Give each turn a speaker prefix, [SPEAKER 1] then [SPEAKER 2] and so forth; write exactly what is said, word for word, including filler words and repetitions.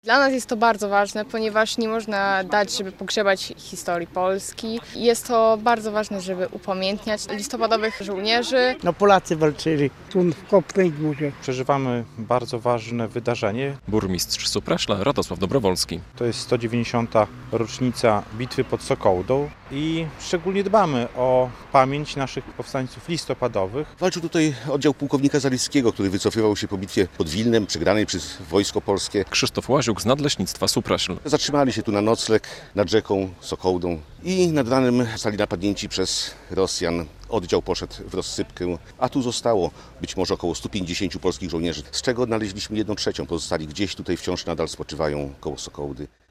[SPEAKER 1] Dla nas jest to bardzo ważne, ponieważ nie można dać, żeby pogrzebać historii Polski. Jest to bardzo ważne, żeby upamiętniać listopadowych żołnierzy.
[SPEAKER 2] No Polacy walczyli tu w Kopnej Górze.
[SPEAKER 3] Przeżywamy bardzo ważne wydarzenie.
[SPEAKER 4] Burmistrz Supraśla Radosław Dobrowolski.
[SPEAKER 3] To jest sto dziewięćdziesiąta rocznica bitwy pod Sokołdą i szczególnie dbamy o pamięć naszych powstańców listopadowych.
[SPEAKER 5] Walczył tutaj oddział pułkownika Zalickiego, który wycofywał się po bitwie pod Wilnem, przegranej przez Wojsko Polskie.
[SPEAKER 4] Krzysztof Łaziuk z Nadleśnictwa Supraśl.
[SPEAKER 5] Zatrzymali się tu na nocleg nad rzeką Sokołdą i nad ranem zostali napadnięci przez Rosjan. Oddział poszedł w rozsypkę, a tu zostało być może około stu pięćdziesięciu polskich żołnierzy, z czego odnaleźliśmy jedną trzecią. Pozostali gdzieś tutaj wciąż nadal spoczywają koło Sokołdy.